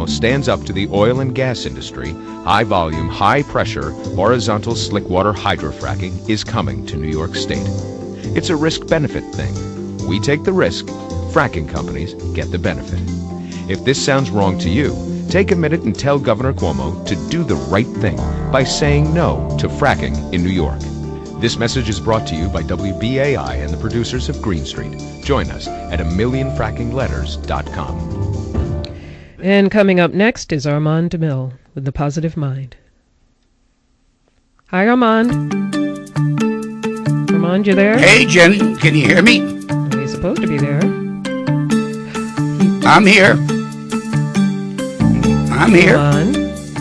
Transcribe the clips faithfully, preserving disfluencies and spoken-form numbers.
Cuomo stands up to the oil and gas industry, high-volume, high-pressure, horizontal slickwater hydrofracking is coming to New York State. It's a risk-benefit thing. We take the risk, fracking companies get the benefit. If this sounds wrong to you, take a minute and tell Governor Cuomo to do the right thing by saying no to fracking in New York. This message is brought to you by W B A I and the producers of Green Street. Join us at a million fracking letters dot com. And coming up next is Armand DeMille with The Positive Mind. Hi, Armand. Armand, you there? Hey, Jen, can you hear me? Well, he's supposed to be there. I'm here. I'm here. Armand?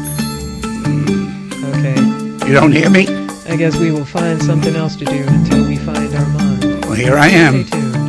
Okay. You don't hear me? I guess we will find something else to do until we find Armand. Well, here I am. Stay tuned.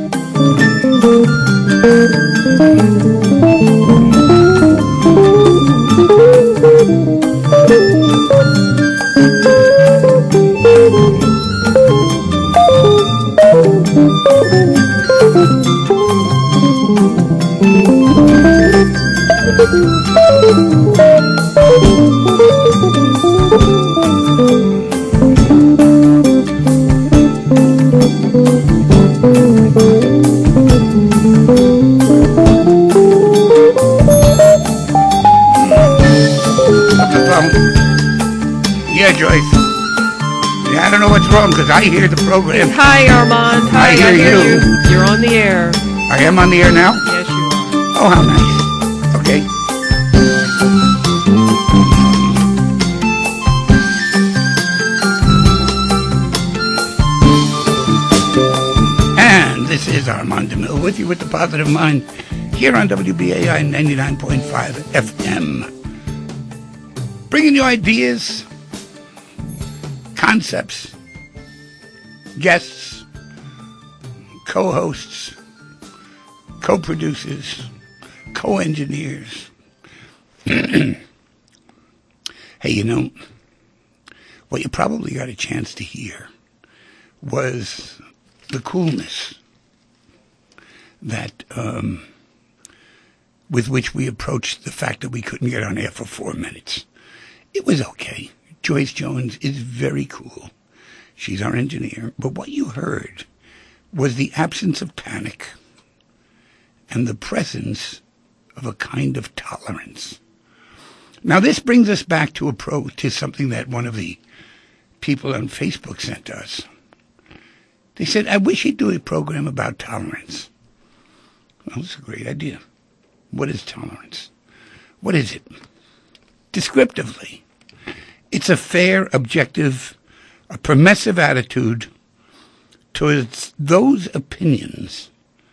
Yeah, Joyce. Yeah, I don't know what's wrong because I hear the program. Hi, Armand. Hi, I hear, I hear you. you. You're on the air. I am on the air now? Yes, you are. Oh, how nice. Okay. And this is Armand DeMille with you with The Positive Mind here on W B A I ninety-nine point five F M. Bringing you ideas, concepts, guests, co-hosts, co-producers, co-engineers. Hey, you know, what you probably got a chance to hear was the coolness that um, with which we approached the fact that we couldn't get on air for four minutes. It was okay. Joyce Jones is very cool. She's our engineer. But what you heard was the absence of panic and the presence of a kind of tolerance. Now, this brings us back to a pro to something that one of the people on Facebook sent us. They said, I wish you'd do a program about tolerance. Well, it's a great idea. What is tolerance? What is it? Descriptively, it's a fair, objective, a permissive attitude towards those opinions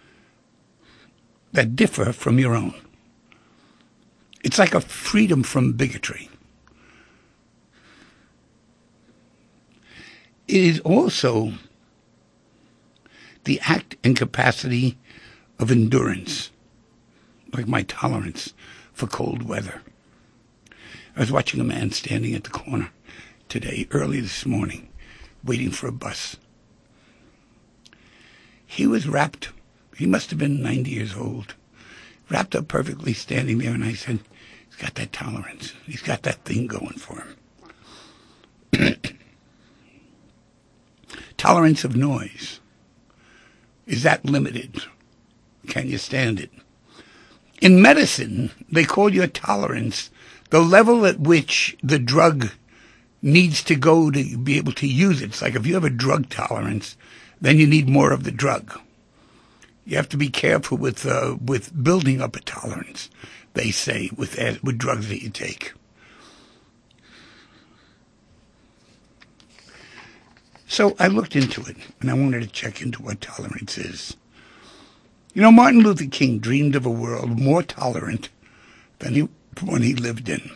that differ from your own. It's like a freedom from bigotry. It is also the act and capacity of endurance, like my tolerance for cold weather. I was watching a man standing at the corner today, early this morning, waiting for a bus. He was wrapped, he must have been ninety years old, wrapped up perfectly, standing there, and I said, he's got that tolerance. He's got that thing going for him. Tolerance of noise. Is that limited? Can you stand it? In medicine, they call your tolerance the level at which the drug needs to go to be able to use it. It's like if you have a drug tolerance, then you need more of the drug. You have to be careful with uh, with building up a tolerance, they say, with uh, with drugs that you take. So I looked into it, and I wanted to check into what tolerance is. You know, Martin Luther King dreamed of a world more tolerant than he, one he lived in.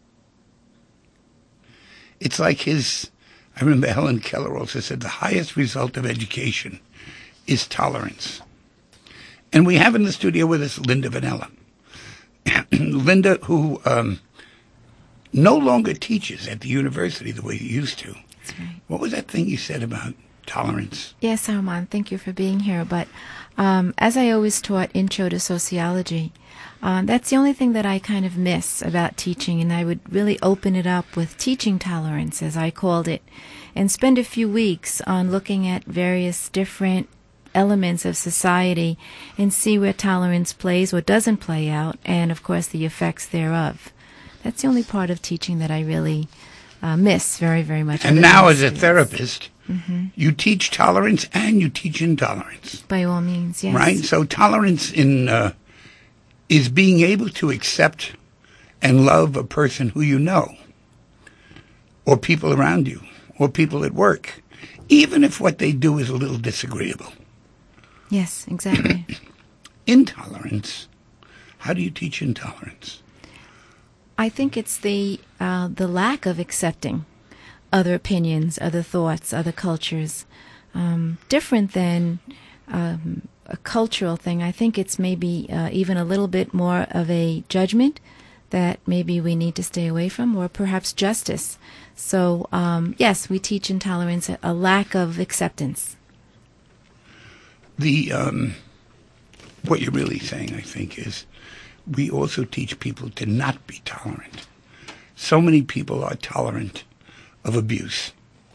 It's like his, I remember Helen Keller also said, the highest result of education is tolerance. And we have in the studio with us Linda Vanella. Linda, who um, no longer teaches at the university the way you used to. That's right. What was that thing you said about tolerance? Yes, Armand, thank you for being here. But Um, as I always taught Intro to Sociology, um, that's the only thing that I kind of miss about teaching, and I would really open it up with teaching tolerance, as I called it, and spend a few weeks on looking at various different elements of society and see where tolerance plays or doesn't play out, and of course the effects thereof. That's the only part of teaching that I really uh, miss very, very much. And now as a therapist, mm-hmm. you teach tolerance and you teach intolerance. By all means, yes. Right? So tolerance in uh, is being able to accept and love a person who you know, or people around you, or people at work, even if what they do is a little disagreeable. Yes, exactly. Intolerance. How do you teach intolerance? I think it's the uh, the lack of accepting other opinions, other thoughts, other cultures, um, different than um, a cultural thing. I think it's maybe uh, even a little bit more of a judgment that maybe we need to stay away from, or perhaps justice. So, um, yes, we teach intolerance, a, a lack of acceptance. The um, what you're really saying, I think, is we also teach people to not be tolerant. So many people are tolerant of abuse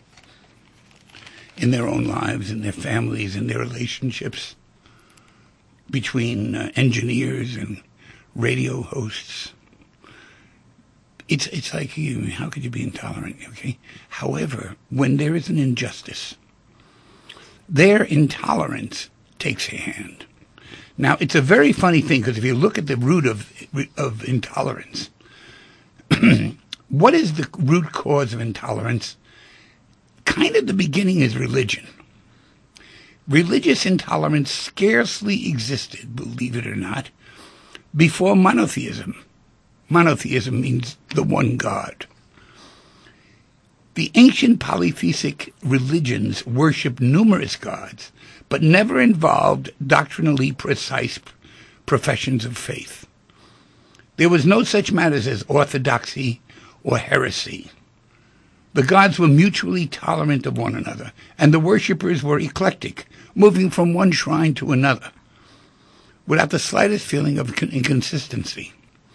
in their own lives, in their families, in their relationships between uh, engineers and radio hosts. It's it's like, you, how could you be intolerant? Okay. However, when there is an injustice, their intolerance takes a hand. Now, it's a very funny thing, because if you look at the root of of intolerance, what is the root cause of intolerance? Kind of the beginning is religion. Religious intolerance scarcely existed, believe it or not, before monotheism. Monotheism means the one God. The ancient polytheistic religions worshipped numerous gods, but never involved doctrinally precise professions of faith. There was no such matters as orthodoxy or heresy. The gods were mutually tolerant of one another, and the worshippers were eclectic, moving from one shrine to another, without the slightest feeling of inconsistency.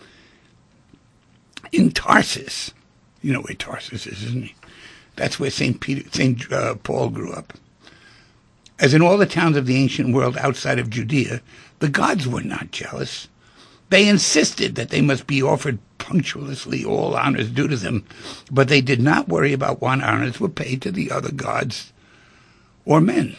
In Tarsus, you know where Tarsus is, isn't it? That's where Saint Peter, Saint Uh, Paul grew up. As in all the towns of the ancient world outside of Judea, the gods were not jealous. They insisted that they must be offered punctiliously all honors due to them, but they did not worry about what honors were paid to the other gods or men.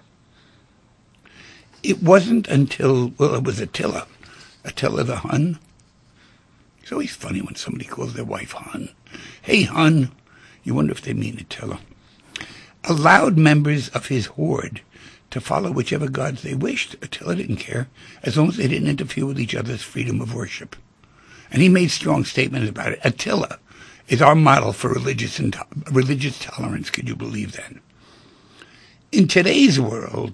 It wasn't until, well, it was Attila, Attila the Hun. It's always funny when somebody calls their wife Hun. Hey, Hun. You wonder if they mean Attila. Allowed members of his horde to follow whichever gods they wished. Attila didn't care, as long as they didn't interfere with each other's freedom of worship. And he made strong statements about it. Attila is our model for religious into- religious tolerance. Could you believe that? In today's world,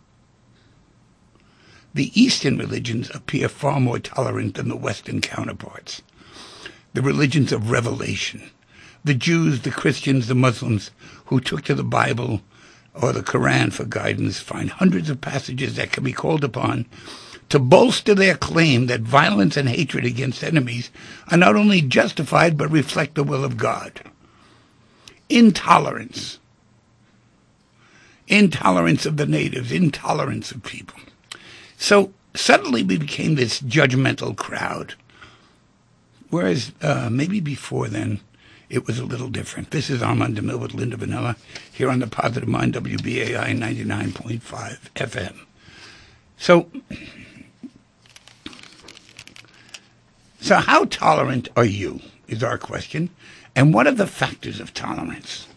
the Eastern religions appear far more tolerant than the Western counterparts. The religions of revelation, the Jews, the Christians, the Muslims, who took to the Bible or the Quran for guidance, find hundreds of passages that can be called upon to bolster their claim that violence and hatred against enemies are not only justified but reflect the will of God. Intolerance. Intolerance of the natives, intolerance of people. So suddenly we became this judgmental crowd, whereas uh, maybe before then it was a little different. This is Armand DeMille with Linda Vanilla here on the Positive Mind, W B A I ninety-nine point five F M. So, so how tolerant are you is our question, and what are the factors of tolerance?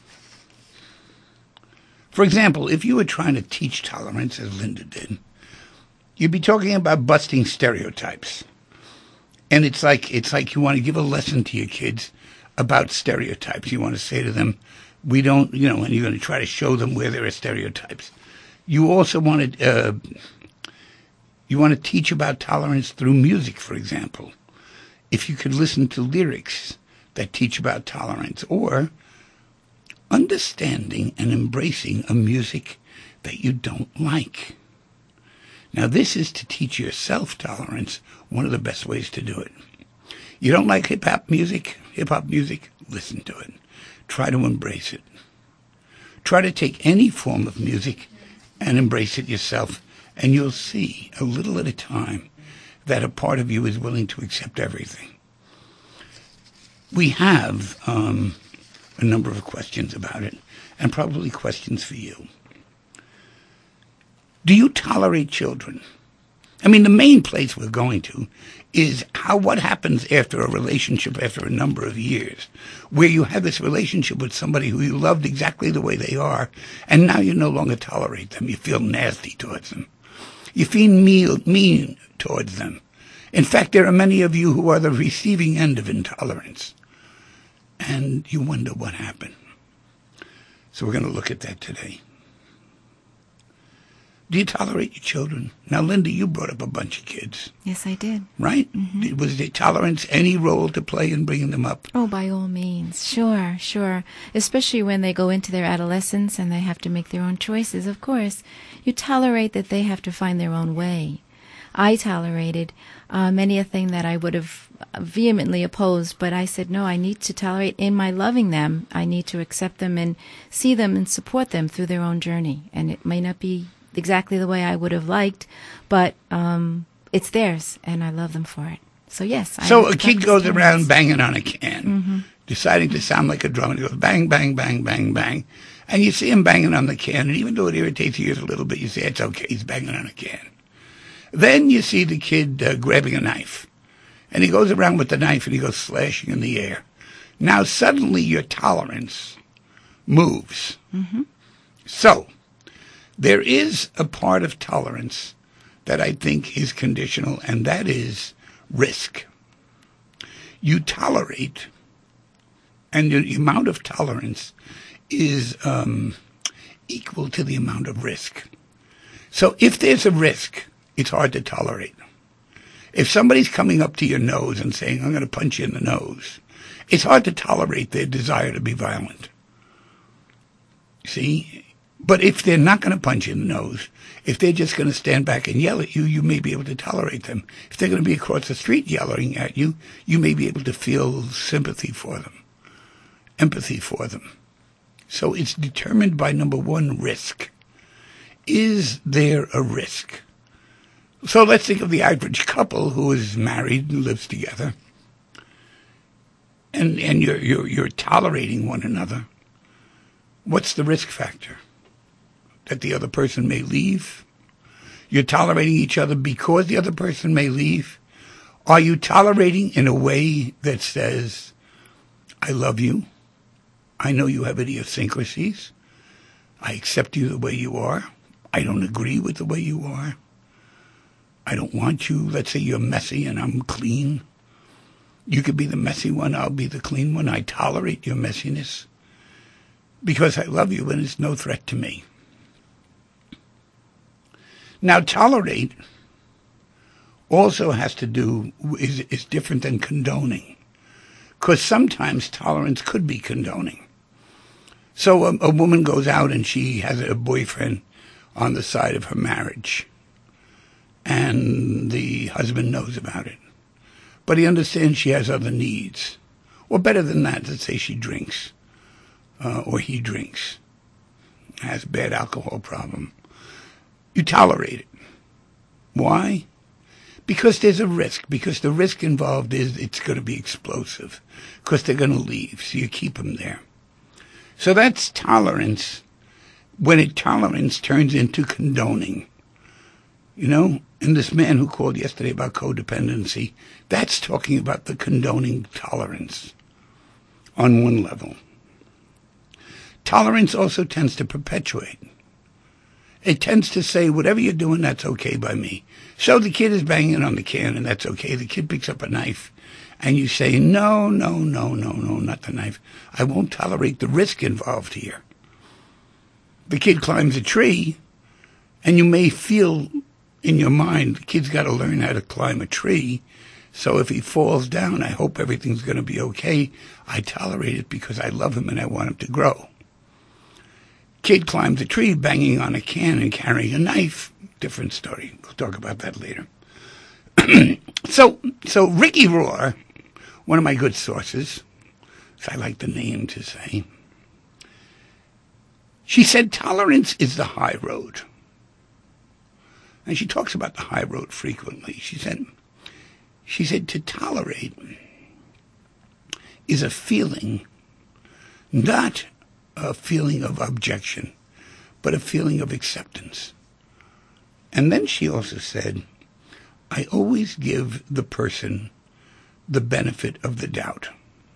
For example, if you were trying to teach tolerance, as Linda did, you'd be talking about busting stereotypes. And it's like it's like you want to give a lesson to your kids about stereotypes. You want to say to them, we don't, you know, and you're going to try to show them where there are stereotypes. You also want to, uh, you want to teach about tolerance through music, for example. If you could listen to lyrics that teach about tolerance, or understanding and embracing a music that you don't like. Now, this is to teach yourself tolerance, one of the best ways to do it. You don't like hip-hop music? Hip-hop music? Listen to it. Try to embrace it. Try to take any form of music and embrace it yourself, and you'll see, a little at a time, that a part of you is willing to accept everything. We have um, a number of questions about it, and probably questions for you. Do you tolerate children? I mean, the main place we're going to is how what happens after a relationship after a number of years, where you have this relationship with somebody who you loved exactly the way they are, and now you no longer tolerate them. You feel nasty towards them. You feel mean, mean towards them. In fact, there are many of you who are the receiving end of intolerance, and you wonder what happened. So we're going to look at that today. Do you tolerate your children? Now, Linda, you brought up a bunch of kids. Yes, I did. Right? Mm-hmm. Was there tolerance any role to play in bringing them up? Oh, by all means. Sure, sure. Especially when they go into their adolescence and they have to make their own choices, of course. You tolerate that they have to find their own way. I tolerated uh, many a thing that I would have vehemently opposed, but I said, no, I need to tolerate in my loving them. I need to accept them and see them and support them through their own journey. And it may not be exactly the way I would have liked, but um, it's theirs, and I love them for it. So, yes. I so a kid goes tolerance. around banging on a can, mm-hmm. deciding to sound like a drum, and he goes bang, bang, bang, bang, bang. And you see him banging on the can, and even though it irritates you a little bit, you say, it's okay, he's banging on a can. Then you see the kid uh, grabbing a knife, and he goes around with the knife, and he goes slashing in the air. Now, suddenly your tolerance moves. Mm-hmm. So, there is a part of tolerance that I think is conditional, and that is risk. You tolerate, and the amount of tolerance is um, equal to the amount of risk. So if there's a risk, it's hard to tolerate. If somebody's coming up to your nose and saying, I'm going to punch you in the nose, it's hard to tolerate their desire to be violent. See? But if they're not going to punch you in the nose, if they're just going to stand back and yell at you, you may be able to tolerate them. If they're going to be across the street yelling at you, you may be able to feel sympathy for them, empathy for them. So it's determined by, number one, risk. Is there a risk? So let's think of the average couple who is married and lives together, and and you're you're you're tolerating one another. What's the risk factor? That the other person may leave? You're tolerating each other because the other person may leave? Are you tolerating in a way that says, I love you, I know you have idiosyncrasies, I accept you the way you are, I don't agree with the way you are, I don't want you, let's say you're messy and I'm clean. You could be the messy one, I'll be the clean one. I tolerate your messiness because I love you and it's no threat to me. Now, tolerate also has to do, is, is different than condoning, because sometimes tolerance could be condoning. So a, a woman goes out and she has a boyfriend on the side of her marriage, and the husband knows about it. But he understands she has other needs. Or better than that, let's say she drinks, uh, or he drinks, has a bad alcohol problem. You tolerate it. Why? Because there's a risk. Because the risk involved is it's going to be explosive. Because they're going to leave. So you keep them there. So that's tolerance. When it tolerance turns into condoning. You know? And this man who called yesterday about codependency, that's talking about the condoning tolerance on one level. Tolerance also tends to perpetuate. It tends to say, whatever you're doing, that's okay by me. So the kid is banging on the can, and that's okay. The kid picks up a knife, and you say, no, no, no, no, no, not the knife. I won't tolerate the risk involved here. The kid climbs a tree, and you may feel in your mind, the kid's got to learn how to climb a tree. So if he falls down, I hope everything's going to be okay. I tolerate it because I love him and I want him to grow. Kid climbs a tree, banging on a can and carrying a knife. different story. We'll talk about that later. so, so Ricky Rohr, one of my good sources, as I like the name to say, she said tolerance is the high road. And she talks about the high road frequently. She said, she said to tolerate is a feeling, not a feeling of objection, but a feeling of acceptance. And then she also said, I always give the person the benefit of the doubt.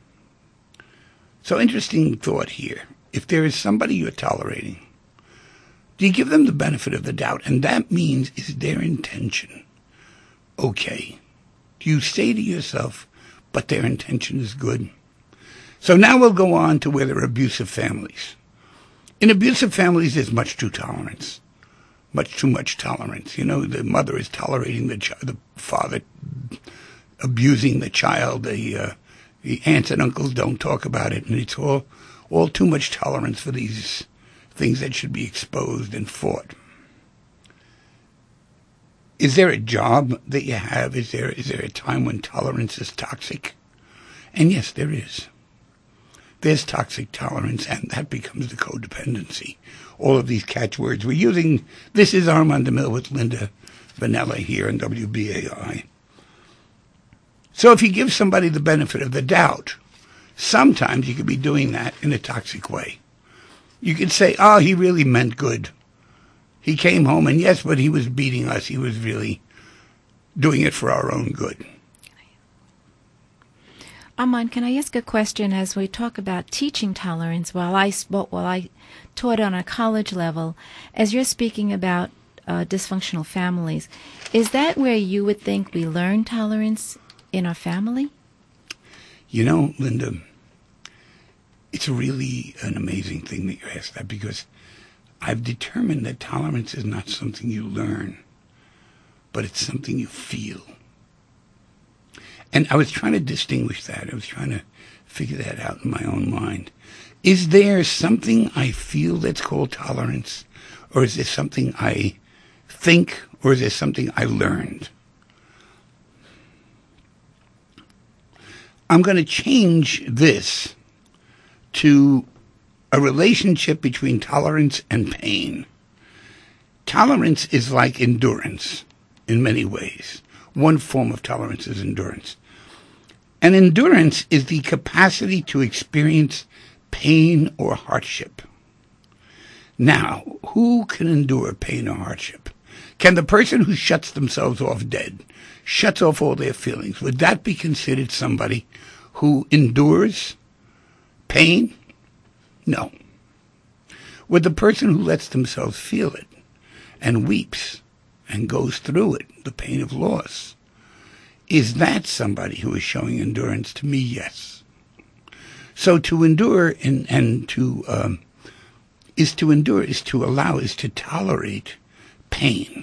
So interesting thought here. If there is somebody you're tolerating, do you give them the benefit of the doubt? And that means, is their intention okay? Do you say to yourself, but their intention is good? So now we'll go on to where there are abusive families. In abusive families, there's much too tolerance. Much too much tolerance. You know, the mother is tolerating the ch- the father abusing the child. The, uh, the aunts and uncles don't talk about it, and it's all all too much tolerance for these things that should be exposed and fought. Is there a job that you have? Is there is there a time when tolerance is toxic? And yes, there is. There's toxic tolerance, and that becomes the codependency. All of these catchwords we're using. This is Armand DeMille with Linda Vanella here on W B A I. So if you give somebody the benefit of the doubt, sometimes you could be doing that in a toxic way. You could say, oh, he really meant good. He came home, and yes, but he was beating us. He was really doing it for our own good. Armand, can I ask a question as we talk about teaching tolerance? While I spoke, while I taught on a college level, as you're speaking about uh, dysfunctional families, is that where you would think we learn tolerance in our family? You know, Linda, it's really an amazing thing that you asked that, because I've determined that tolerance is not something you learn, but it's something you feel. And I was trying to distinguish that. I was trying to figure that out in my own mind. Is there something I feel that's called tolerance? Or is there something I think? Or is there something I learned? I'm going to change this to a relationship between tolerance and pain. Tolerance is like endurance in many ways. One form of tolerance is endurance. And endurance is the capacity to experience pain or hardship. Now, who can endure pain or hardship? Can the person who shuts themselves off dead, shuts off all their feelings, would that be considered somebody who endures pain? No. Would the person who lets themselves feel it and weeps and goes through it, the pain of loss, is that somebody who is showing endurance? To me, yes. So to endure and, and to um, is to endure, is to allow, is to tolerate pain.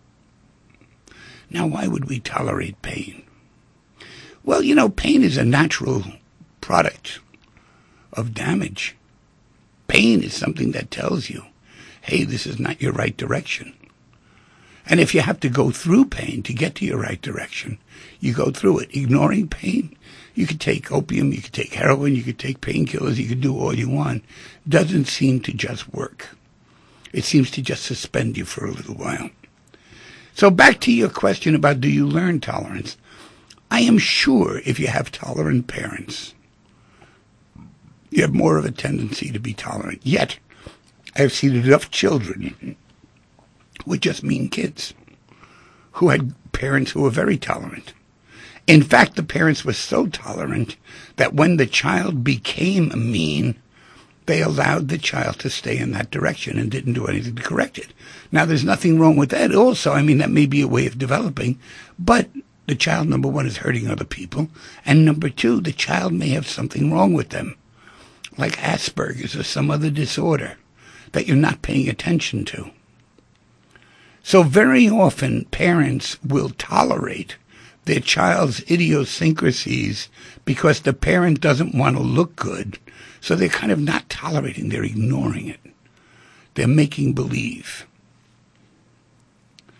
Now, why would we tolerate pain? Well, you know, pain is a natural product of damage. Pain is something that tells you, hey, this is not your right direction. And if you have to go through pain to get to your right direction, you go through it. Ignoring pain, you could take opium, you could take heroin, you could take painkillers, you could do all you want. Doesn't seem to just work. It seems to just suspend you for a little while. So back to your question about, do you learn tolerance? I am sure if you have tolerant parents, you have more of a tendency to be tolerant. Yet, I've seen enough children with just mean kids who had parents who were very tolerant. In fact, the parents were so tolerant that when the child became mean, they allowed the child to stay in that direction and didn't do anything to correct it. Now, there's nothing wrong with that also. I mean, that may be a way of developing, but the child, number one, is hurting other people, and number two, the child may have something wrong with them, like Asperger's or some other disorder that you're not paying attention to. So very often, parents will tolerate their child's idiosyncrasies because the parent doesn't want to look good. So they're kind of not tolerating, they're ignoring it. They're making believe.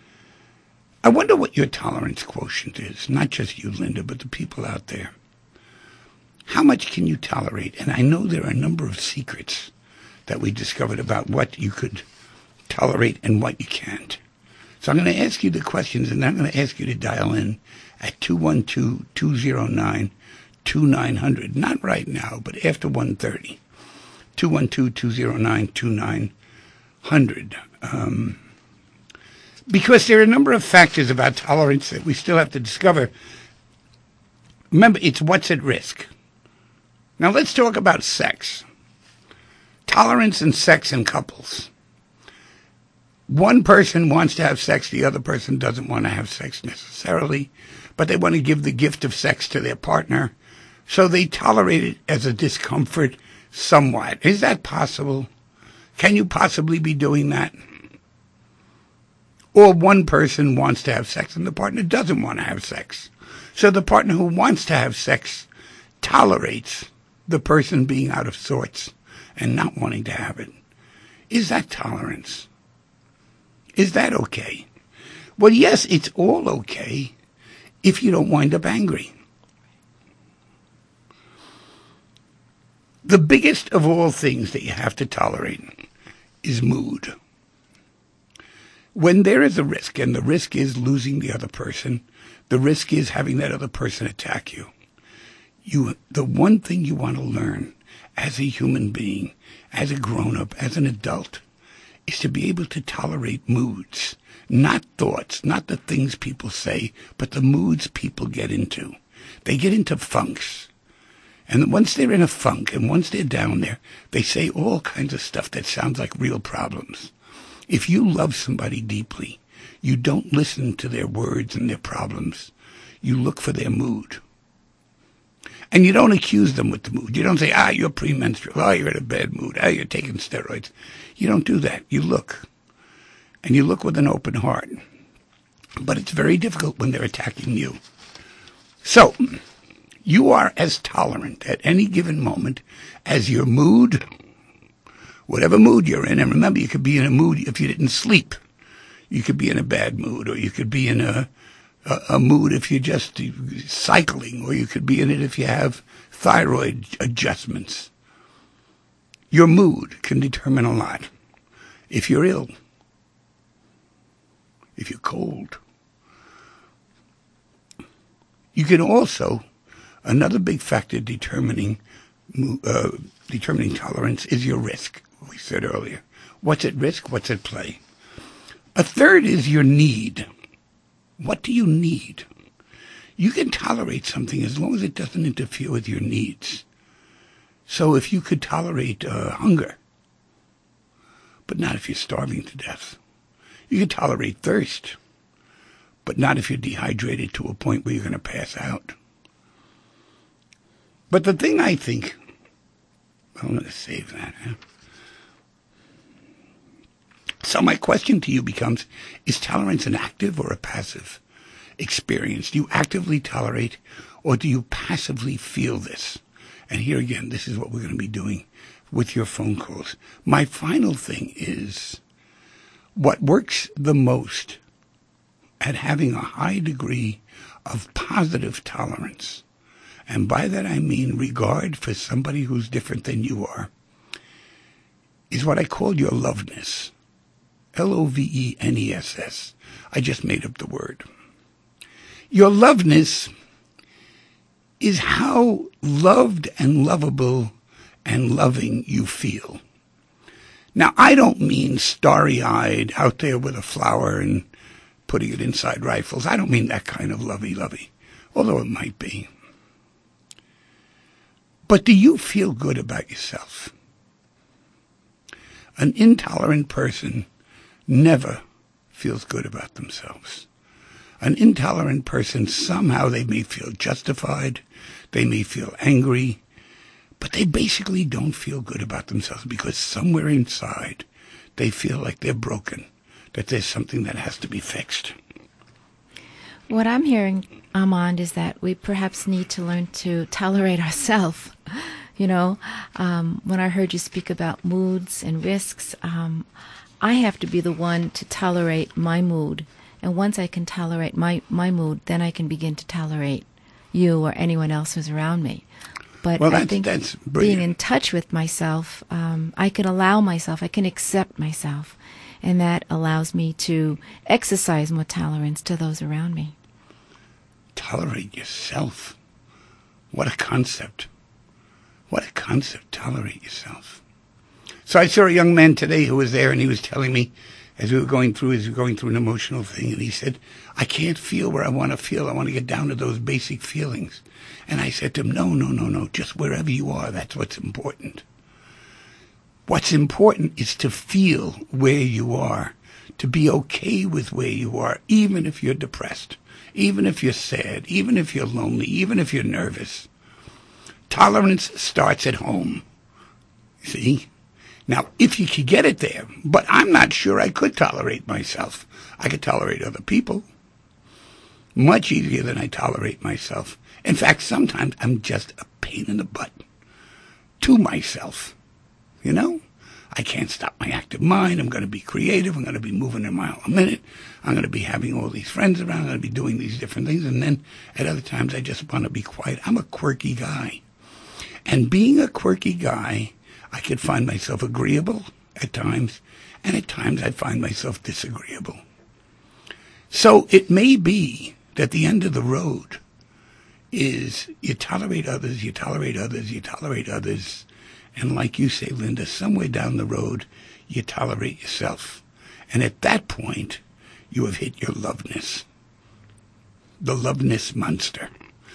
I wonder what your tolerance quotient is, not just you, Linda, but the people out there. How much can you tolerate? And I know there are a number of secrets that we discovered about what you could tolerate and what you can't. So I'm going to ask you the questions, and then I'm going to ask you to dial in at two one two, two zero nine, two nine zero zero. Not right now, but after one thirty. two one two, two zero nine, two nine zero zero. Um, because there are a number of factors about tolerance that we still have to discover. Remember, it's what's at risk. Now let's talk about sex. Tolerance and sex in couples. One person wants to have sex, the other person doesn't want to have sex necessarily, but they want to give the gift of sex to their partner, so they tolerate it as a discomfort somewhat. Is that possible? Can you possibly be doing that? Or one person wants to have sex and the partner doesn't want to have sex. So the partner who wants to have sex tolerates the person being out of sorts and not wanting to have it. Is that tolerance? Is that okay? Well, yes, it's all okay if you don't wind up angry. The biggest of all things that you have to tolerate is mood. When there is a risk, and the risk is losing the other person, the risk is having that other person attack you. You, the one thing you want to learn as a human being, as a grown-up, as an adult, is to be able to tolerate moods, not thoughts, not the things people say, but the moods people get into. They get into funks. And once they're in a funk, and once they're down there, they say all kinds of stuff that sounds like real problems. If you love somebody deeply, you don't listen to their words and their problems. You look for their mood. And you don't accuse them with the mood. You don't say, ah, you're premenstrual. Ah, you're in a bad mood. Ah, you're taking steroids. You don't do that. You look. And you look with an open heart. But it's very difficult when they're attacking you. So, you are as tolerant at any given moment as your mood, whatever mood you're in. And remember, you could be in a mood if you didn't sleep. You could be in a bad mood, or you could be in a a, a mood if you're just cycling, or you could be in it if you have thyroid adjustments. Your mood can determine a lot. If you're ill, if you're cold. You can also, another big factor determining uh, determining tolerance is your risk, we said earlier. What's at risk? What's at play? A third is your need. What do you need? You can tolerate something as long as it doesn't interfere with your needs. So if you could tolerate uh, hunger, but not if you're starving to death. You can tolerate thirst, but not if you're dehydrated to a point where you're going to pass out. But the thing I think, I'm going to save that. Huh? So my question to you becomes, is tolerance an active or a passive experience? Do you actively tolerate, or do you passively feel this? And here again, this is what we're going to be doing with your phone calls. My final thing is, what works the most at having a high degree of positive tolerance, and by that I mean regard for somebody who's different than you are, is what I call your loveness. L O V E N E S S. I just made up the word. Your loveness is how loved and lovable and loving you feel. Now, I don't mean starry-eyed out there with a flower and putting it inside rifles. I don't mean that kind of lovey-lovey, although it might be. But do you feel good about yourself? An intolerant person never feels good about themselves. An intolerant person, somehow they may feel justified, they may feel angry, but they basically don't feel good about themselves because somewhere inside they feel like they're broken, that there's something that has to be fixed. What I'm hearing, Armand, is that we perhaps need to learn to tolerate ourselves. You know, um, when I heard you speak about moods and risks, um, I have to be the one to tolerate my mood. And once I can tolerate my, my mood, then I can begin to tolerate you or anyone else who's around me. But Well, I that's- think that's being brilliant. in touch with myself, um, I can allow myself, I can accept myself, and that allows me to exercise more tolerance to those around me. Tolerate yourself. What a concept. What a concept, tolerate yourself. So I saw a young man today who was there, and he was telling me, as we were going through, as we were going through an emotional thing, and he said, I can't feel where I want to feel. I want to get down to those basic feelings. And I said to him, no, no, no, no, just wherever you are, that's what's important. What's important is to feel where you are, to be okay with where you are, even if you're depressed, even if you're sad, even if you're lonely, even if you're nervous. Tolerance starts at home. See? Now, if you could get it there, but I'm not sure I could tolerate myself. I could tolerate other people much easier than I tolerate myself. In fact, sometimes I'm just a pain in the butt to myself. You know? I can't stop my active mind. I'm going to be creative. I'm going to be moving a mile a minute. I'm going to be having all these friends around. I'm going to be doing these different things. And then at other times, I just want to be quiet. I'm a quirky guy. And being a quirky guy, I could find myself agreeable at times, and at times I find myself disagreeable. So it may be that the end of the road is you tolerate others, you tolerate others, you tolerate others, and like you say, Linda, somewhere down the road, you tolerate yourself. And at that point, you have hit your loveness. The loveness monster.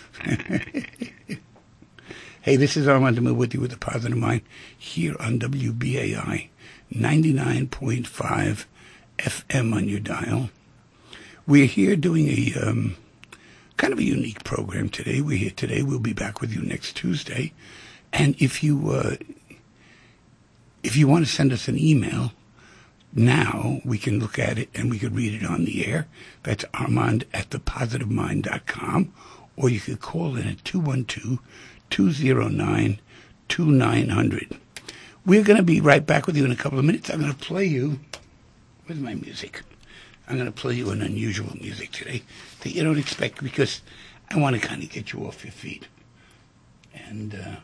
Hey, this is Armand DeMille with you with a Positive Mind here on W B A I ninety-nine point five F M on your dial. We're here doing a um, kind of a unique program today. We're here today. We'll be back with you next Tuesday. And if you uh, if you want to send us an email, now we can look at it and we could read it on the air. That's Armand at the positive mind dot com. Or you could call in at two one two, two zero nine, two nine zero zero. We're going to be right back with you in a couple of minutes. I'm going to play you, where's my music? I'm going to play you an unusual music today that you don't expect, because I want to kind of get you off your feet. And uh,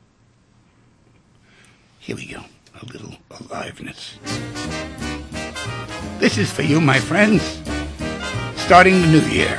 here we go, a little aliveness. This is for you, my friends, starting the new year.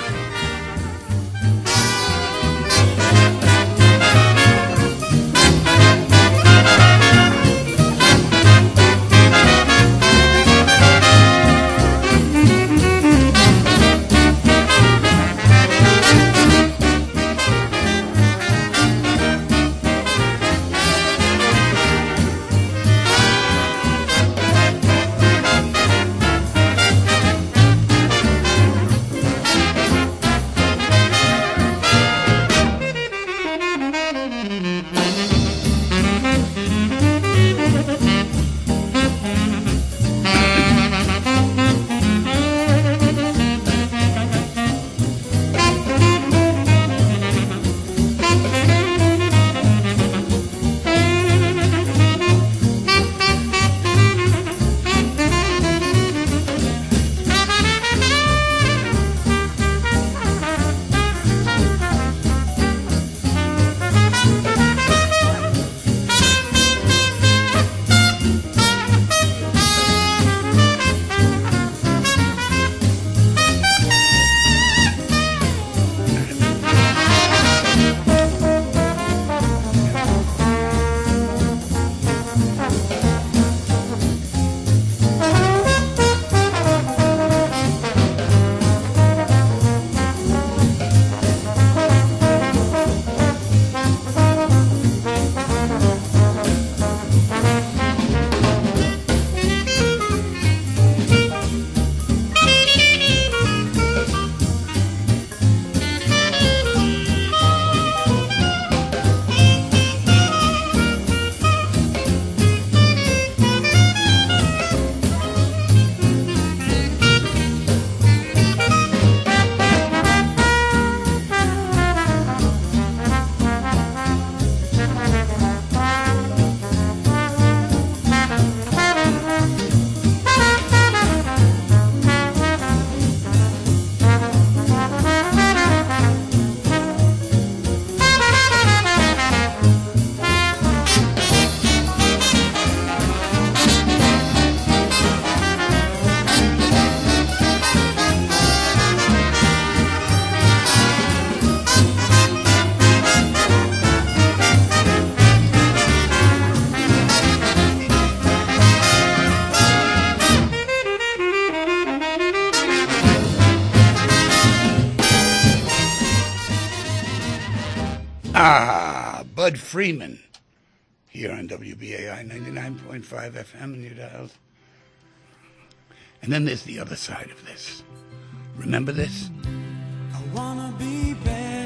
Ah, Bud Freeman here on W B A I ninety-nine point five F M in your dials. And then there's the other side of this. Remember this? I wanna be bad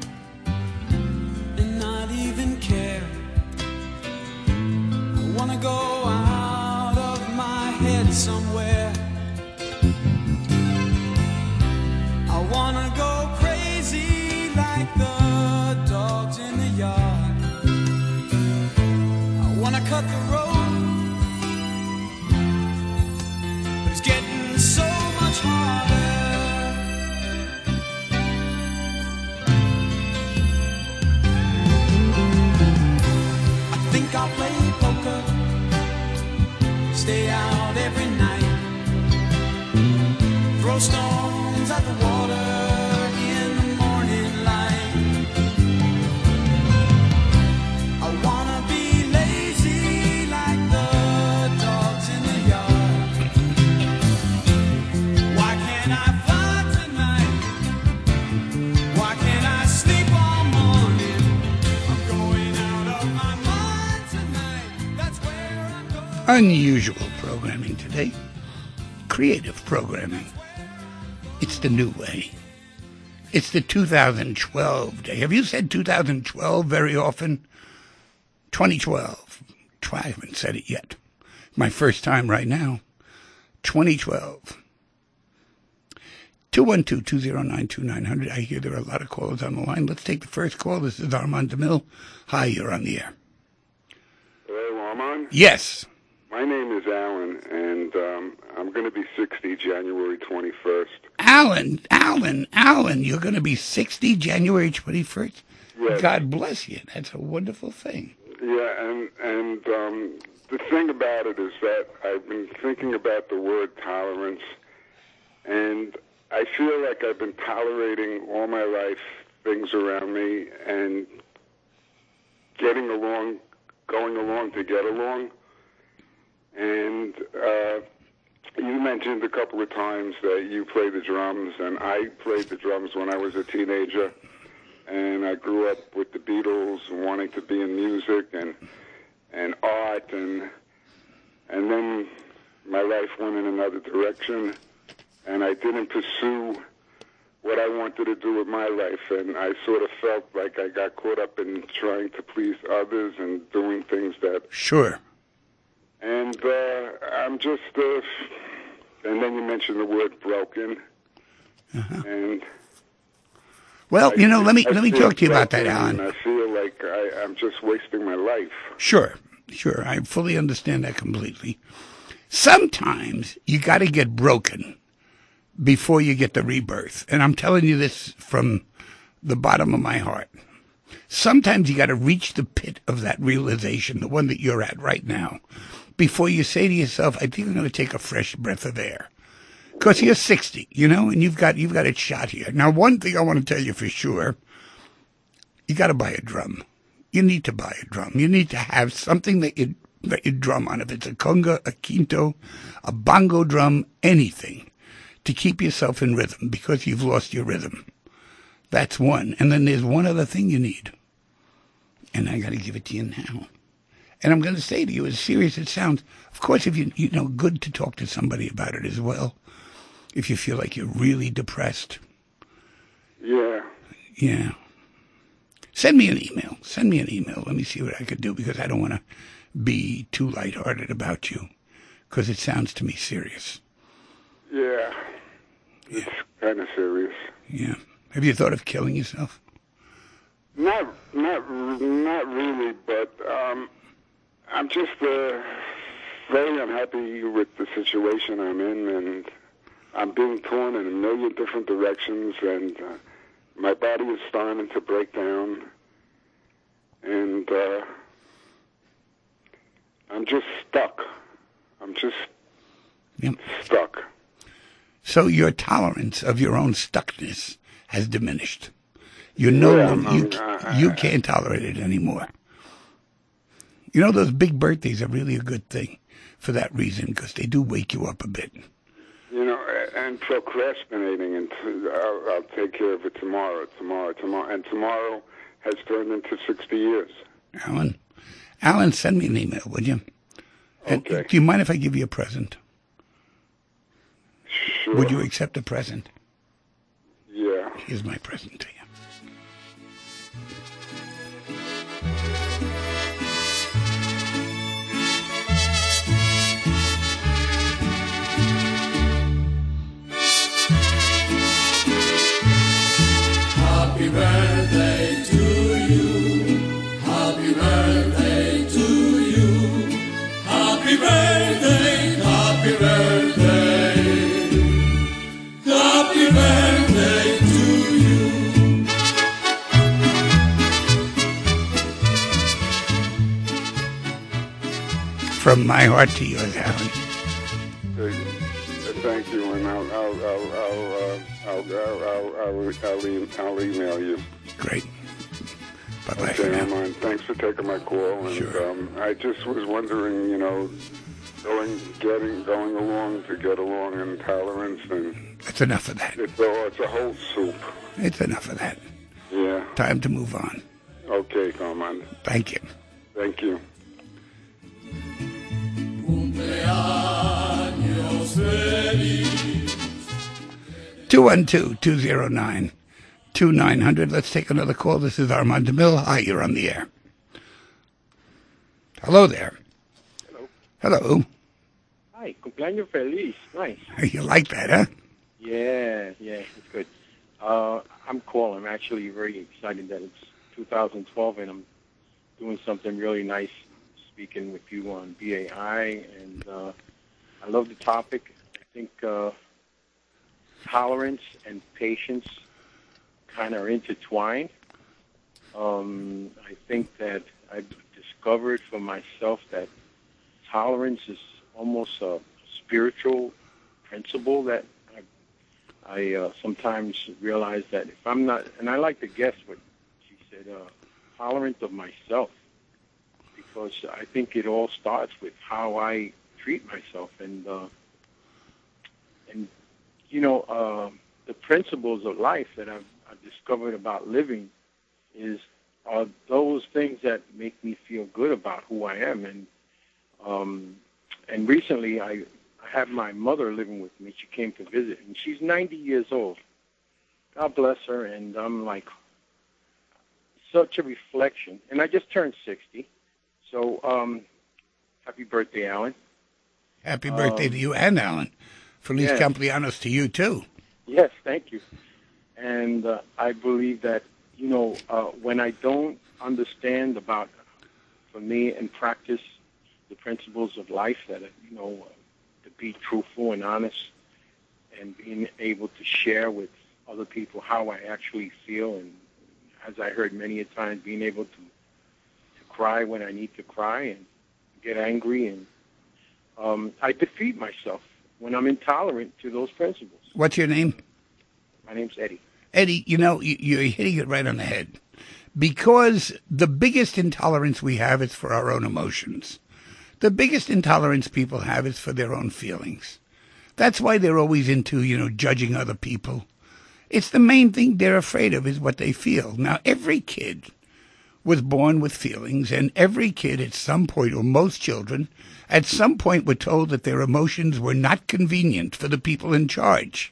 and not even care. I wanna go out of my head somewhere. I wanna go crazy like the dogs in the yard. I wanna cut the road, but it's getting so much harder. I think I'll play poker, stay out every night, throw stones at the water in the morning light. I wanna be lazy like the dogs in the yard. Why can't I fly tonight? Why can't I sleep all morning? I'm going out of my mind tonight. That's where I'm going. Unusual programming today. Creative programming. It's the new way. It's the two thousand twelve day. Have you said two thousand twelve very often? twenty twelve. I haven't said it yet. My first time right now. twenty twelve. two one two, two zero nine, two nine zero zero. I hear there are a lot of callers on the line. Let's take the first call. This is Armand DeMille. Hi, you're on the air. Hello, Armand. Yes. My name is Alan, and um, I'm going to be sixty January twenty-first. Alan, Alan, Alan, you're going to be sixty January twenty-first? Yes. God bless you. That's a wonderful thing. Yeah, and, and um, the thing about it is that I've been thinking about the word tolerance, and I feel like I've been tolerating all my life things around me and getting along, going along to get along. And uh, you mentioned a couple of times that you play the drums, and I played the drums when I was a teenager, and I grew up with the Beatles and wanting to be in music and and art, and and then my life went in another direction, and I didn't pursue what I wanted to do with my life, and I sort of felt like I got caught up in trying to please others and doing things that... Sure. And uh, I'm just, uh, and then you mentioned the word broken, Uh-huh. and Well, I you know, let me I let me feel talk to you about that, broken, Alan. and I feel like I, I'm just wasting my life. Sure, sure. I fully understand that completely. Sometimes you got to get broken before you get the rebirth. And I'm telling you this from the bottom of my heart. Sometimes you got to reach the pit of that realization, the one that you're at right now, before you say to yourself, I think I'm going to take a fresh breath of air. Because you're sixty, you know, and you've got you've got it shot here. Now, one thing I want to tell you for sure, you got to buy a drum. You need to buy a drum. You need to have something that you that you drum on. If it's a conga, a quinto, a bongo drum, anything, to keep yourself in rhythm because you've lost your rhythm. That's one. And then there's one other thing you need. And I got to give it to you now. And I'm going to say to you, as serious as it sounds, of course, if you, you know, good to talk to somebody about it as well. If you feel like you're really depressed. Yeah. Yeah. Send me an email. Send me an email. Let me see what I could do, because I don't want to be too lighthearted about you, because it sounds to me serious. Yeah. It's Yeah. kind of serious. Yeah. Have you thought of killing yourself? Not, not, not really, but um, I'm just uh, very unhappy with the situation I'm in, and I'm being torn in a million different directions, and uh, my body is starting to break down, and uh, I'm just stuck. I'm just Yep. stuck. So your tolerance of your own stuckness has diminished. You know Yeah, that I'm- you, I- you I- can't tolerate it anymore. You know, those big birthdays are really a good thing for that reason, because they do wake you up a bit. You know, and procrastinating, and I'll, I'll take care of it tomorrow, tomorrow, tomorrow, and tomorrow has turned into sixty years. Alan, Alan, send me an email, would you? And Okay. do you mind if I give you a present? Sure. Would you accept a present? Yeah. Here's my present to you. Happy birthday to you. Happy birthday to you. Happy birthday, happy birthday. Happy birthday to you. From my heart to yours, Alan. Uh, Thank you, and I'll I'll I'll I'll uh, I'll, I'll, I'll, I'll, I'll, e- I'll email you. Great. Bye-bye for Okay, now. Armand. Thanks for taking my call. And Sure. um, I just was wondering, you know, going getting going along to get along in tolerance, and That's enough of that. it's a it's a whole soup. It's enough of that. Yeah. Time to move on. Okay, Armand. Thank you. Thank you. Cumpleaños feliz. two one two, two zero nine, two nine zero zero. Let's take another call. This is Armand DeMille. Hi, you're on the air. Hello there. Hello. Hello. Hi, cumpleaños feliz. Nice. You like that, huh? Yeah, yeah, it's good. Uh, I'm calling. I'm actually very excited that it's two thousand twelve and I'm doing something really nice, speaking with you on B A I, and uh, I love the topic. I think uh, tolerance and patience kind of are intertwined. Um, I think that I've discovered for myself that tolerance is almost a spiritual principle that I, I uh, sometimes realize that if I'm not, and I like to guess what she said, uh, tolerant of myself, because I think it all starts with how I treat myself, and uh, and you know uh, the principles of life that I've, I've discovered about living is are those things that make me feel good about who I am, and um, and recently I, I have my mother living with me. She came to visit, and she's ninety years old. God bless her, and I'm like such a reflection. And I just turned sixty. So, um, happy birthday, Alan. Happy birthday Um, to you and Alan. Feliz yes. Cumpleaños to you, too. Yes, thank you. And uh, I believe that, you know, uh, when I don't understand about, for me, and practice the principles of life, that, you know, uh, to be truthful and honest and being able to share with other people how I actually feel, and as I heard many a times, being able to cry when I need to cry and get angry, and um, I defeat myself when I'm intolerant to those principles. What's your name? My name's Eddie. Eddie, you know, you- you're hitting it right on the head. Because the biggest intolerance we have is for our own emotions. The biggest intolerance people have is for their own feelings. That's why they're always into, you know, judging other people. It's the main thing they're afraid of is what they feel. Now, every kid was born with feelings, and every kid at some point, or most children, at some point were told that their emotions were not convenient for the people in charge.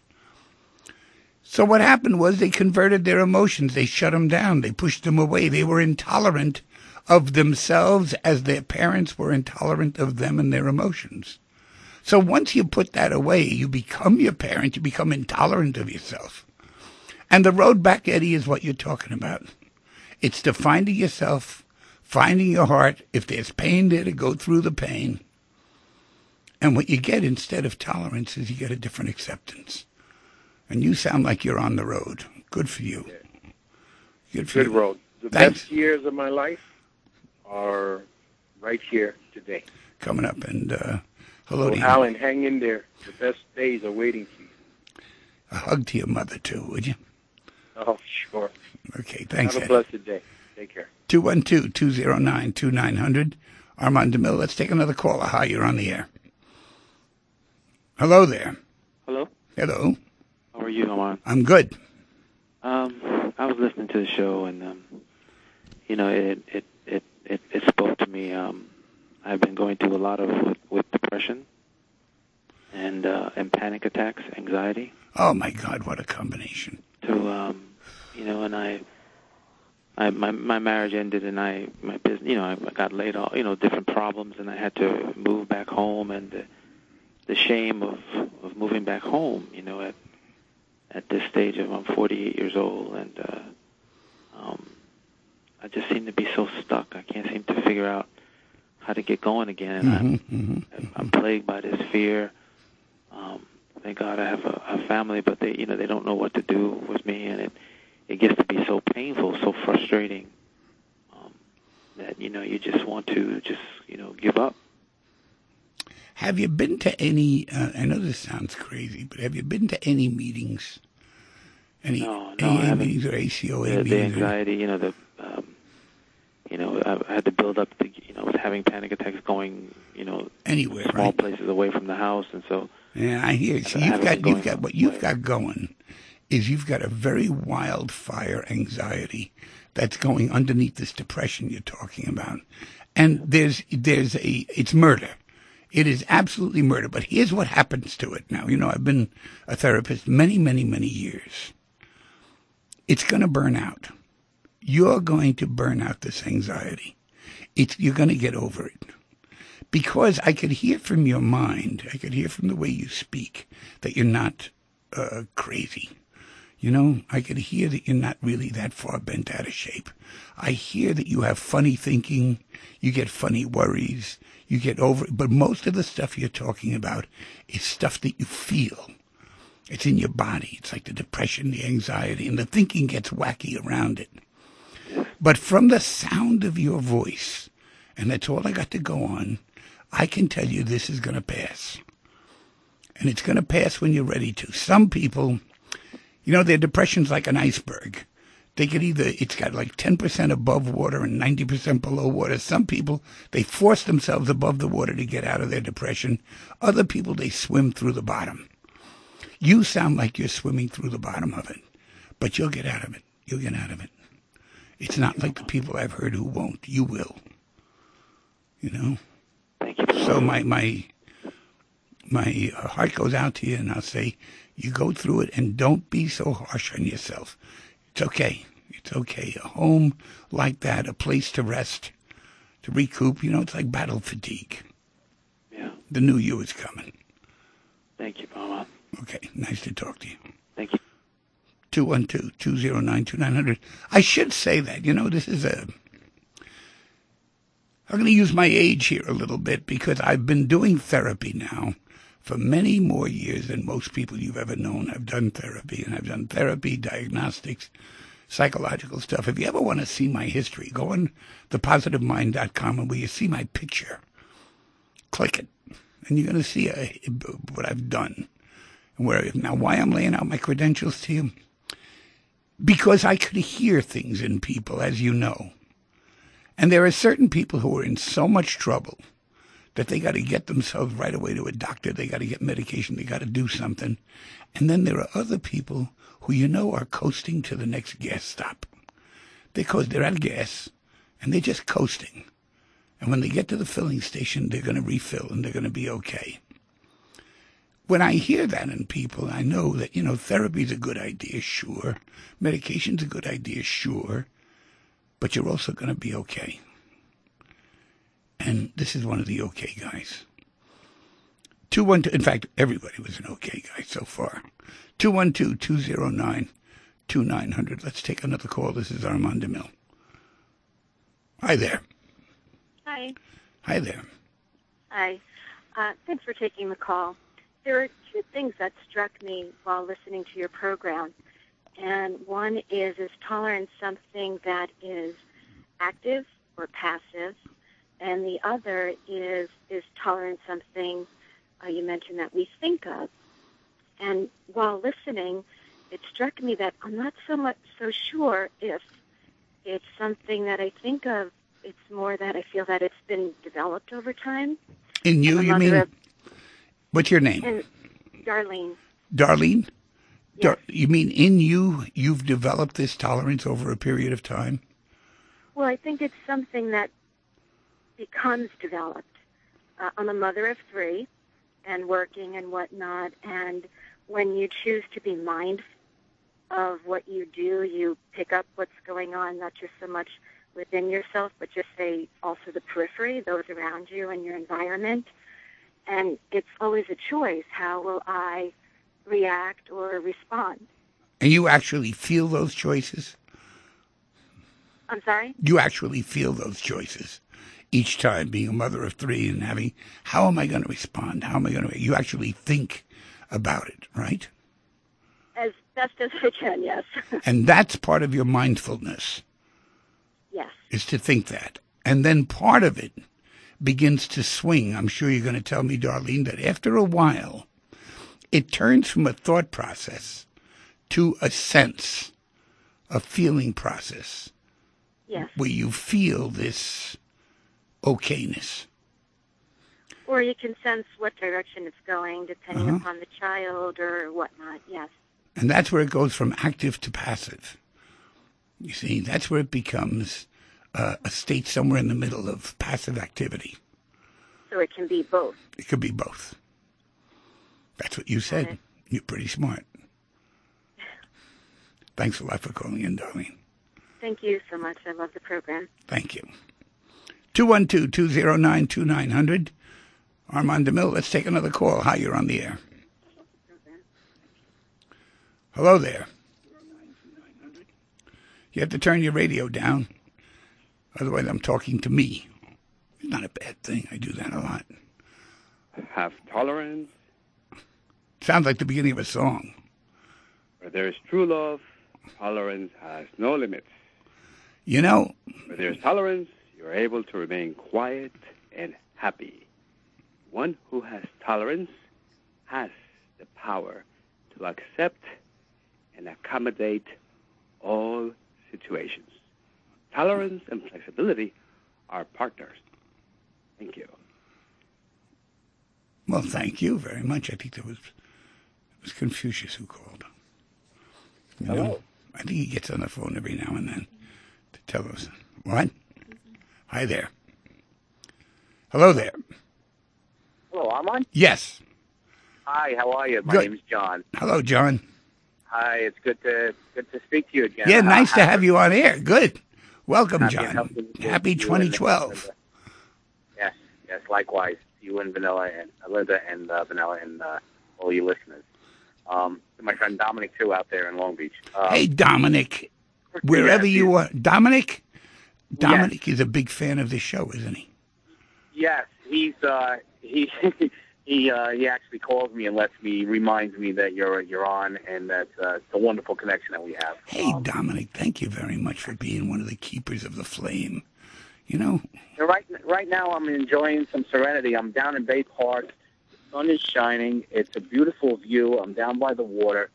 So what happened was they converted their emotions. They shut them down. They pushed them away. They were intolerant of themselves as their parents were intolerant of them and their emotions. So once you put that away, you become your parent. You become intolerant of yourself. And the road back, Eddie, is what you're talking about. It's to finding yourself, finding your heart. If there's pain there, to go through the pain. And what you get instead of tolerance is you get a different acceptance. And you sound like you're on the road. Good for you. Good for Good you. road. The Thanks. best years of my life are right here today. Coming up. And uh, hello So, to you. Alan, hang in there. The best days are waiting for you. A hug to your mother, too, would you? Oh, sure. Okay, thanks, Have a Eddie. blessed day. Take care. two one two, two zero nine, two nine zero zero. Armand DeMille, let's take another caller. Hi, you're on the air. Hello there. Hello. Hello. How are you, Armand? I'm good. Um, I was listening to the show, and um, you know, it it it it, it spoke to me. Um, I've been going through a lot of with, with depression and uh, and panic attacks, anxiety. Oh my God, what a combination! To um, you know, and I, I my my marriage ended, and I my business, you know, I got laid off, you know, different problems, and I had to move back home, and the, the shame of of moving back home, you know, at at this stage of I'm forty-eight years old, and uh, um, I just seem to be so stuck. I can't seem to figure out how to get going again. Mm-hmm, I'm, mm-hmm. I'm plagued by this fear. Um, thank God I have a, a family, but they, you know, they don't know what to do with me, and it, it gets to be so painful, so frustrating, um, that, you know, you just want to just, you know, give up. Have you been to any, uh, I know this sounds crazy, but have you been to any meetings? Any No, no, A I A haven't. meetings or A C O A The, the meetings? or- anxiety, you know, the, um, you know, I, I had to build up the, you know, I was having panic attacks going, you know, Anywhere, small right? places away from the house, and so. Yeah, I hear. So I you've haven't got, been going you've got, what you've away. got going is you've got a very wildfire anxiety that's going underneath this depression you're talking about. And there's, there's a, it's murder. It is absolutely murder. But here's what happens to it now. You know, I've been a therapist many, many, many years. It's going to burn out. You're going to burn out this anxiety. It's, you're going to get over it. Because I could hear from your mind, I could hear from the way you speak, that you're not uh, crazy. You know, I could hear that you're not really that far bent out of shape. I hear that you have funny thinking, you get funny worries, you get over it. But most of the stuff you're talking about is stuff that you feel. It's in your body. It's like the depression, the anxiety, and the thinking gets wacky around it. But from the sound of your voice, and that's all I got to go on, I can tell you this is going to pass. And it's going to pass when you're ready to. Some people, you know, their depression's like an iceberg. They could either, it's got like ten percent above water and ninety percent below water. Some people, they force themselves above the water to get out of their depression. Other people, they swim through the bottom. You sound like you're swimming through the bottom of it, but you'll get out of it. You'll get out of it. It's not like the people I've heard who won't. You will. You know? Thank you. So my my my heart goes out to you, and I'll say, you go through it, and don't be so harsh on yourself. It's okay. It's okay. A home like that, a place to rest, to recoup. You know, it's like battle fatigue. Yeah. The new you is coming. Thank you, Mama. Okay, nice to talk to you. Thank you. two one two, two zero nine, two nine zero zero. I should say that, you know, this is a... I'm going to use my age here a little bit because I've been doing therapy now for many more years than most people you've ever known. I've done therapy, and I've done therapy, diagnostics, psychological stuff. If you ever want to see my history, go on the positive mind dot com, and where you see my picture, click it, and you're going to see uh, what I've done. And where now, why I'm laying out my credentials to you? Because I could hear things in people, as you know. And there are certain people who are in so much trouble that they got to get themselves right away to a doctor. They got to get medication. They got to do something. And then there are other people who you know are coasting to the next gas stop. They coast, they're out of gas, and they're just coasting. And when they get to the filling station, they're going to refill, and they're going to be okay. When I hear that in people, I know that, you know, therapy's a good idea, sure. Medication's a good idea, sure. But you're also going to be okay. And this is one of the okay guys. two one two, in fact, everybody was an okay guy so far. two one two, two zero nine, two nine zero zero. Let's take another call. This is Armand DeMille. Hi there. Hi. Hi there. Hi. Uh, thanks for taking the call. There are two things that struck me while listening to your program. And one is, is tolerance something that is active or passive? And the other is, is tolerance something uh, you mentioned that we think of? And while listening, it struck me that I'm not so much so sure if it's something that I think of. It's more that I feel that it's been developed over time. In you, you mean? Of, what's your name? and Darlene. Darlene? Yes. You mean in you, you've developed this tolerance over a period of time? Well, I think it's something that becomes developed. Uh, I'm a mother of three and working and whatnot, and when you choose to be mindful of what you do, you pick up what's going on, not just so much within yourself, but just say also the periphery, those around you and your environment. And it's always a choice. How will I react or respond? And you actually feel those choices? I'm sorry? You actually feel those choices each time, being a mother of three and having, how am I going to respond? How am I going to, you actually think about it, right? As best as I can, yes. And that's part of your mindfulness. Yes. Is to think that. And then part of it begins to swing. I'm sure you're going to tell me, Darlene, that after a while, it turns from a thought process to a sense, a feeling process. Yes. Where you feel this okayness. Or you can sense what direction it's going, depending Uh-huh. upon the child or whatnot, yes. And that's where it goes from active to passive. You see, that's where it becomes uh, a state somewhere in the middle of passive activity. So it can be both. It could be both. That's what you said. it. You're pretty smart. Thanks a lot for calling in, Darlene. Thank you so much. I love the program. Thank you. two one two, two zero nine, two nine zero zero. Armand DeMille, let's take another call. Hi, you're on the air. Hello there. You have to turn your radio down. Otherwise, I'm talking to me. It's not a bad thing. I do that a lot. Have tolerance. Sounds like the beginning of a song. Where there is true love, tolerance has no limits. You know, Where there is tolerance, you're able to remain quiet and happy. One who has tolerance has the power to accept and accommodate all situations. Tolerance and flexibility are partners. Thank you. well, thank you very much. I think that was, it was Confucius who called. You know, Hello. I think he gets on the phone every now and then to tell us. What? Hi there. Hello there. Hello, Armand. Yes. Hi, how are you? My Good. name is John. Hello, John. Hi, it's good to good to speak to you again. Yeah, Uh, nice to happy- have you on air. Good. Welcome, happy John. helping with Happy you and- twenty twelve. Yes, yes, likewise. You and Vanilla and uh, Linda and uh, Vanilla and uh, all you listeners. Um, and my friend Dominic, too, out there in Long Beach. Um, Hey, Dominic. Wherever yes, you he's- are. Dominic? Dominic is a big fan of this show, isn't he? Yes, he's uh, he he uh, he actually calls me and lets me reminds me that you're you're on, and that uh, it's a wonderful connection that we have. Hey, Dominic, thank you very much for being one of the keepers of the flame. You know, And right right now, I'm enjoying some serenity. I'm down in Bay Park. The sun is shining. It's a beautiful view. I'm down by the water,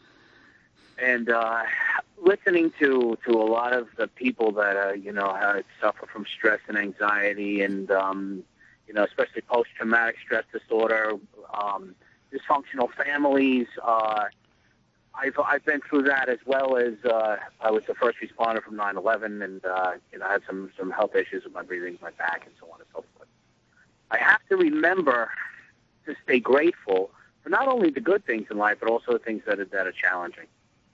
and uh, listening to to a lot of the people that uh, you know uh, suffer from stress and anxiety, and um, you know, especially post-traumatic stress disorder, um, dysfunctional families. Uh, I've I've been through that, as well as uh, I was the first responder from nine eleven, and uh, you know, I had some some health issues with my breathing, my back, and so on and so forth. I have to remember to stay grateful for not only the good things in life, but also the things that are, that are challenging.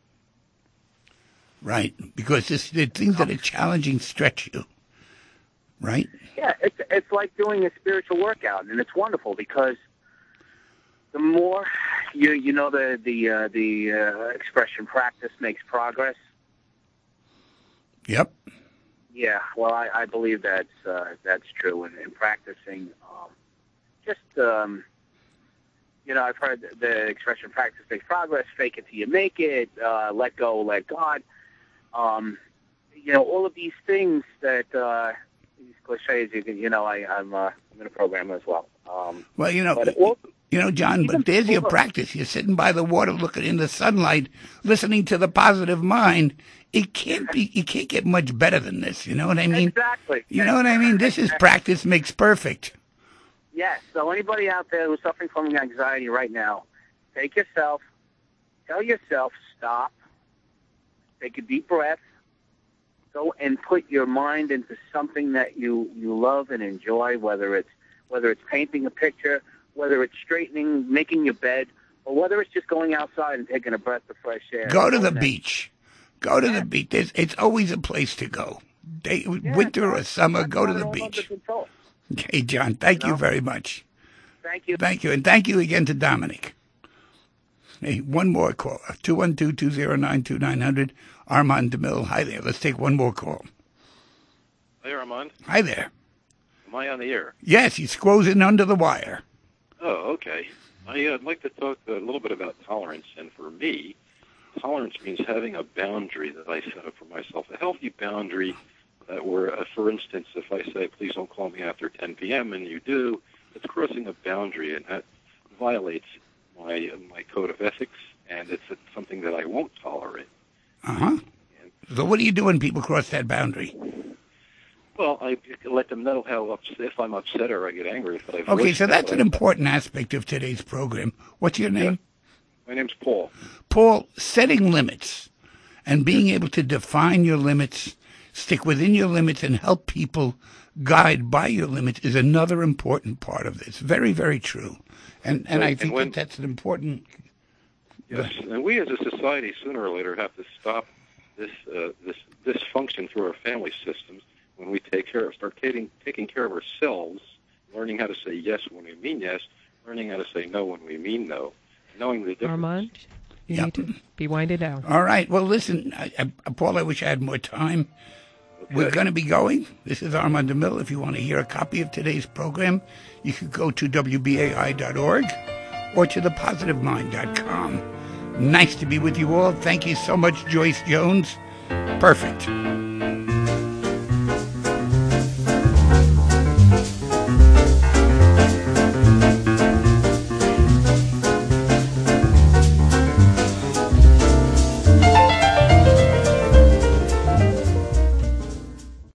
right? Because this, the things that are challenging stretch you, right? Yeah, it's it's like doing a spiritual workout, and it's wonderful because the more you you know the the uh, the uh, expression practice makes progress. Yep. Yeah, well, I, I believe that's uh, that's true, and, and practicing, um, just um, you know, I've heard the expression "practice makes progress." Fake it till you make it. Uh, let go, let God. Um, you know, all of these things that uh, these cliches. You can, you know, I, I'm uh, I'm in a program as well. Um, Well, you know, but all, you know, John, even but there's your before- practice. You're sitting by the water, looking in the sunlight, listening to the positive mind. It can't be. You can't get much better than this. You know what I mean? Exactly. You know what I mean? This is practice makes perfect. Yes. So anybody out there who's suffering from anxiety right now, take yourself, tell yourself, stop, take a deep breath, Go and put your mind into something that you, you love and enjoy, whether it's whether it's painting a picture, whether it's straightening, making your bed, or whether it's just going outside and taking a breath of fresh air. Go to the Going there. beach. Go to Yeah. the beach. There's, it's always a place to go. Day, Yeah, winter or that's- summer, that's go to got it the all under beach. control. Okay, John, thank you, You know? very much. Thank you. Thank you. And thank you again to Dominic. Hey, one more call. two one two, two zero nine, two nine zero zero. Armand DeMille. Hi there. Let's take one more call. Hey, Armand. Hi there. Am I on the air? Yes, he squoze in under the wire. Oh, okay. I, uh, I'd like to talk a little bit about tolerance. And for me, tolerance means having a boundary that I set up for myself, a healthy boundary that where, uh, for instance, if I say, please don't call me after ten p.m., and you do, it's crossing a boundary, and that violates my, uh, my code of ethics, and it's uh, something that I won't tolerate. Uh-huh. So what do you do when people cross that boundary? Well, I let them know how upset, if I'm upset or I get angry. If I Okay, voice so that that's way. an important aspect of today's program. What's your name? My name's Paul. Paul, setting limits and being able to define your limits, stick within your limits, and help people guide by your limits is another important part of this. Very, very true. And and Right, I and think when- that that's an important... Yes, and we as a society, sooner or later, have to stop this uh, this dysfunction through our family systems when we take care of, start taking taking care of ourselves, learning how to say yes when we mean yes, learning how to say no when we mean no, knowing the difference. Armand, you Yep. need to be winded down. All right. Well, listen, I, I, Paul, I wish I had more time. We're going to be going. This is Armand DeMille. If you want to hear a copy of today's program, you could go to W B A I dot org or to the positive mind dot com. Nice to be with you all. Thank you so much, Joyce Jones. Perfect.